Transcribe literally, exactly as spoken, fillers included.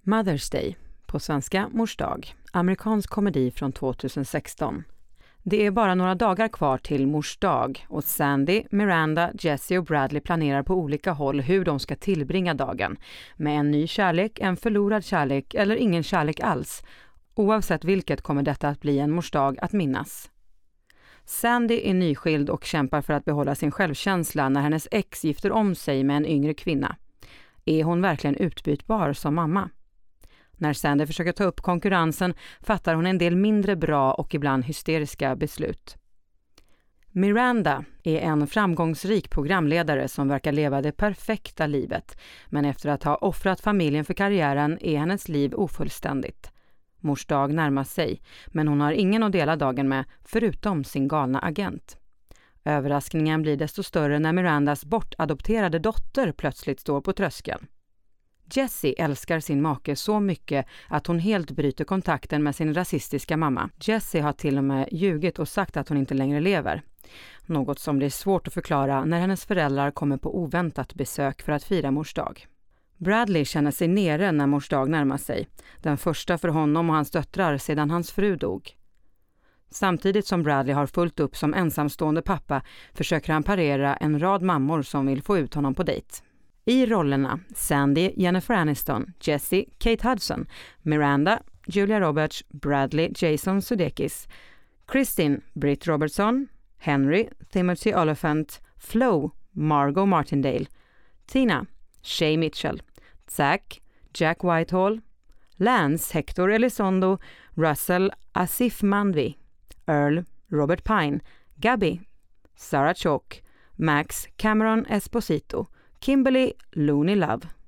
Mother's Day, på svenska Mors dag, amerikansk komedi från tjugohundrasexton. Det är bara några dagar kvar till Mors dag och Sandy, Miranda, Jesse och Bradley planerar på olika håll hur de ska tillbringa dagen. Med en ny kärlek, en förlorad kärlek eller ingen kärlek alls. Oavsett vilket kommer detta att bli en Mors dag att minnas. Sandy är nyskild och kämpar för att behålla sin självkänsla när hennes ex gifter om sig med en yngre kvinna. Är hon verkligen utbytbar som mamma? När Sandy försöker ta upp konkurrensen fattar hon en del mindre bra och ibland hysteriska beslut. Miranda är en framgångsrik programledare som verkar leva det perfekta livet. Men efter att ha offrat familjen för karriären är hennes liv ofullständigt. Mors dag närmar sig, men hon har ingen att dela dagen med förutom sin galna agent. Överraskningen blir desto större när Mirandas bortadopterade dotter plötsligt står på tröskeln. Jessie älskar sin make så mycket att hon helt bryter kontakten med sin rasistiska mamma. Jessie har till och med ljugit och sagt att hon inte längre lever. Något som blir svårt att förklara när hennes föräldrar kommer på oväntat besök för att fira Mors dag. Bradley känner sig nere när Mors dag närmar sig. Den första för honom och hans döttrar sedan hans fru dog. Samtidigt som Bradley har fullt upp som ensamstående pappa försöker han parera en rad mammor som vill få ut honom på dejt. I rollerna Sandy, Jennifer Aniston, Jessie, Kate Hudson, Miranda, Julia Roberts, Bradley, Jason Sudeikis, Christine, Britt Robertson, Henry, Timothy Olyphant, Flo, Margot Martindale, Tina, Shay Mitchell, Zack, Jack Whitehall, Lance, Hector Elizondo, Russell, Asif Mandvi, Earl, Robert Pine, Gabby, Sarah Chalk, Max, Cameron Esposito, Kimberly, Looney Love.